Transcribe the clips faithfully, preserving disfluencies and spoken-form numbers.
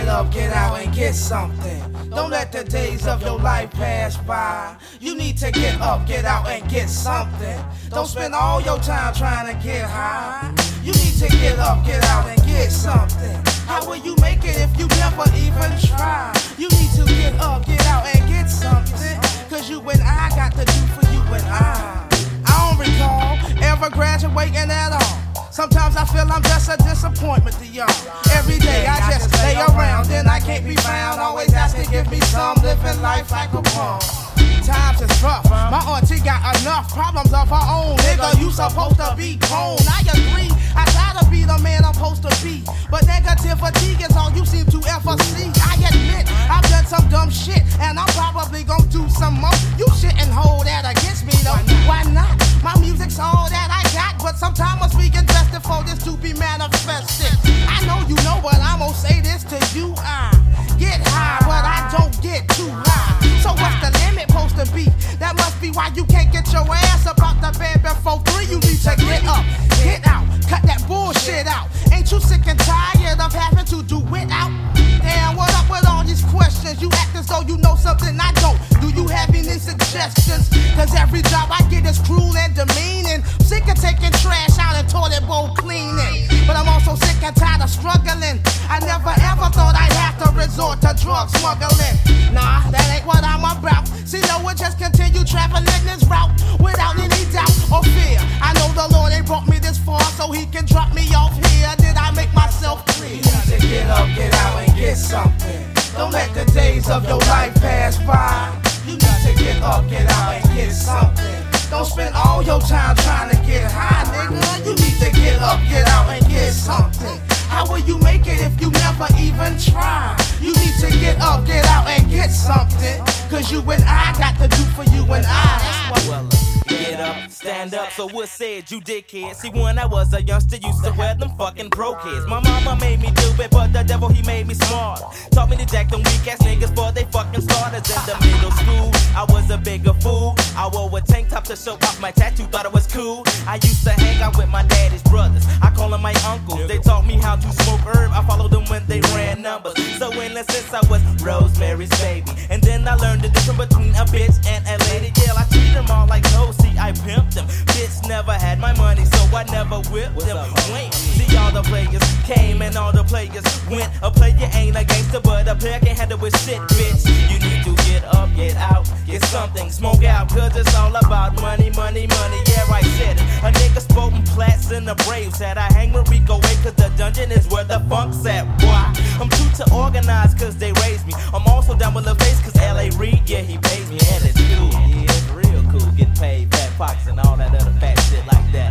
get up, get out and get something. Don't let the days of your life pass by. You need to get up, get out and get something. Don't spend all your time trying to get high. You need to get up, get out and get something. How will you make it if you never even try? You need to get up, get out and get something. Cause you and I got to do for you and I. I don't recall ever graduating at all. Sometimes I feel I'm just a disappointment to y'all. Every day I just lay around, then I can't be found. Always asking, give me some, living life like a pawn. Times is rough, my auntie got enough problems of her own. Nigga, you supposed to be grown. I agree, I try to be the man I'm supposed to be, but negativity is all you seem to ever see. I admit, I've done some dumb shit, and I'm probably gonna do some more. You shouldn't hold that against me though, why not? My music's all that I got, but sometimes I'm speaking invested for this to be manifested. I know you know, but I'm gonna say this to you. I get high, but I don't get too high. So what's the limit supposed to be? That must be why you can't get your ass up out the bed before three. You need to get up, get out, cut that bullshit out. Ain't you sick and tired of having to do without? Damn, what up with all these questions? You act as though you know something I don't. Do you have any suggestions? Cause every job I get is cruel and demeaning. Sick of taking trash out and toilet bowl cleaning. But I'm also sick and tired of struggling. I never ever thought I'd have to resort to drug smuggling. Nah, that ain't what I'm about. See, no one just continue traveling this route without any doubt or fear. I know the Lord ain't brought me this far so he can drop me off here. Did I make myself clear? You need to get up, get out and get something. Don't let the days of your life pass by. You need to get up, get out and get something. Don't spend all your time trying to get high, nigga. You need to get up, get out and get something. How will you make it if you never even try? You need to get up, get out and get something. Cause you and I got to do for you and I. That's what. Get up, stand up, so what said you dickhead? See, when I was a youngster, used to wear them fucking pro kids. My mama made me do it, but the devil, he made me smart. Taught me to jack them weak ass niggas for they fucking starters. In the middle school, I was a bigger fool. I wore a tank top to show off my tattoo, thought it was cool. I used to hang out with my daddy's brothers. I call them my uncles. They taught me how to smoke herb. I followed them when they ran numbers. So in a sense, I was Rosemary's baby. And then I learned the difference between a bitch and a lady. Yeah, I treat them all like hoes. See, I pimped them. Bitch never had my money, so I never whipped them. Wait, see, all the players came and all the players went. A player ain't a gangster, but a player can't handle with shit, bitch. You need to get up, get out, get something, smoke out, cause it's all about money, money, money. Yeah, I said it. A nigga sporting plats in the Braves. Said I hang with Rico away, cause the dungeon is where the funk's at, boy. I'm too to organize, cause they raised me. I'm also down with the face, cause L A Reid, yeah, he pays me, and it's cool. Yeah, it's real cool, getting paid, fat pockets, and all that other fat shit like that.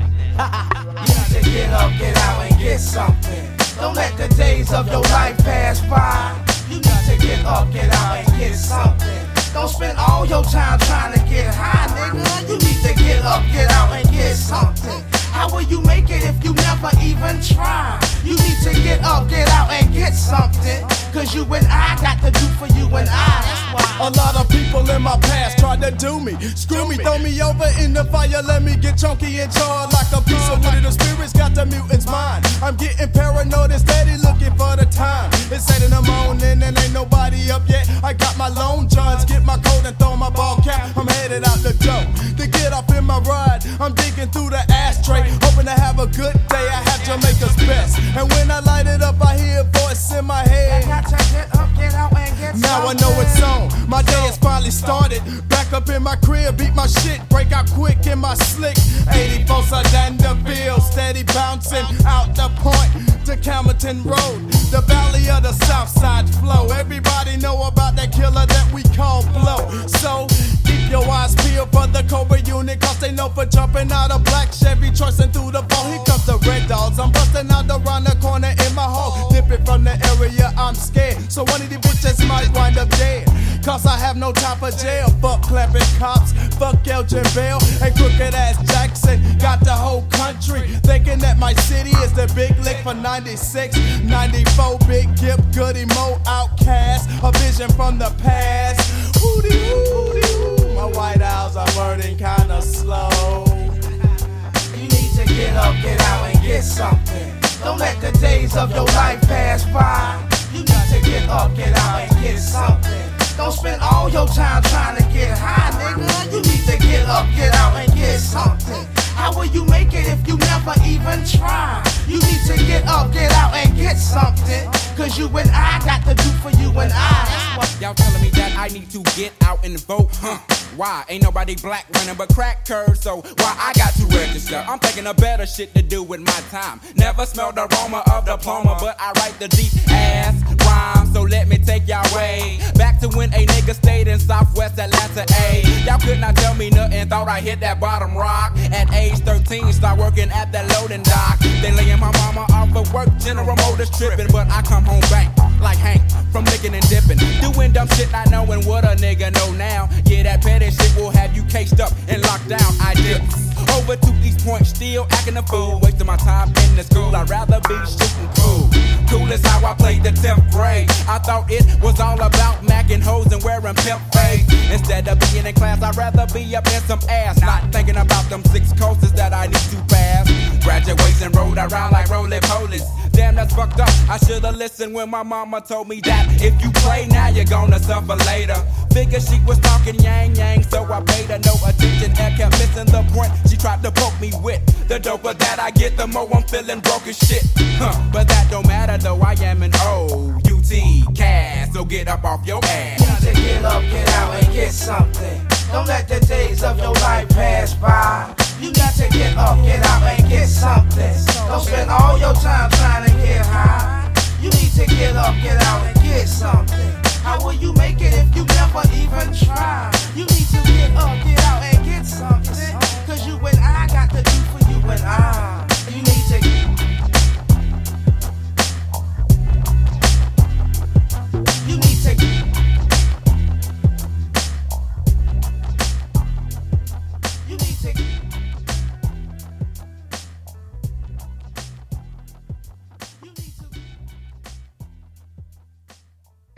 You need to get up, get out, and get something. Don't let the days of your life pass by. You need to get up, get out, and get something. Don't spend all your time trying to get high, nigga. You need to get up, get out, and get something. How will you make it if you never even try? You need to get up, get out, and get something. Cause you and I got to do for you and I. That's why. A lot of people in my past tried to do me. Screw me, throw me over in the fire, let me get chunky and charred like a piece of wood. The spirits got the mutant's mind. I'm getting paranoid and steady looking for the time. It's eight in the morning and ain't nobody up yet. I got my lone johns, get my coat and throw my ball cap. I'm headed out the door to get off in my ride. I'm digging through the ashtray, hoping to have a good day. I have Jamaica's best, and when I light it up, I hear a voice in my head. Get up, get out, and get now I know it's on. My day has finally started. Back up in my crib, beat my shit, break out quick in my slick. eighty-four Vanderbilt, steady bouncing out the point to Camerton Road, the valley of the South Side flow. Everybody know about that killer that we call Blow. So keep your eyes peeled for the Cobra unit, cause they know for jumping out a black Chevy choicing through the ball. Here comes the Red Dogs. I'm busting out around the corner in my hole, dipping from the area. I'm scared, so one of these bitches might wind up dead. Cause I have no time for jail. Fuck clapping cops, fuck Elgin Bell, and crooked ass Jackson. Got the whole country thinking that my city is the big lick for ninety-six, ninety-four. Big Gip, Goody Mo, Outcast, a vision from the past. Woody woo, my White Owls are burning kinda slow. You need to get up, get out, and get something. Don't let the days of your life pass by. You need to get all your time trying to get high, nigga. You need to get up, get out, and get something. How will you make it if you never even try? You need to get up, get out, and get something. Cause you and I got to do for you and I. That's what y'all telling me that I need to get out and vote, huh? Why? Ain't nobody black running but crack curves, so why I got to register? I'm thinking of better shit to do with my time. Never smelled the aroma of diploma, but I write the deep ass rhyme, so let me take y'all way back to when a nigga stayed in Southwest Atlanta, A. Y'all could not tell me nothing, thought I hit that bottom rock. At age thirteen, start working at that loading dock. Then laying my mama off of work, General Motors tripping, but I come home bank like Hank from licking and dipping, doing dumb shit not knowing what a nigga know now. Yeah, that petty shit will have you cased up and locked down. I dip over to East Point, still acting a fool, wasting my time in the school. I'd rather be shooting pool. Cool as how I played the tenth grade. I thought it was all about macking hoes and wearing pimp fades. Instead of being in class, I'd rather be up in some ass, not thinking about them six courses that I need to pass. Graduation rode around like roly-polies. Damn, that's fucked up. I should've listened when my mama told me that if you play now, you're gonna suffer later. Figured she was talking yang yang, so I paid her no attention and kept missing the point she tried to poke me with. The doper that I get, the more I'm feeling broke as shit. Huh, but that don't matter though, I am an O U T cast, so get up off your ass. You need to get up, get out,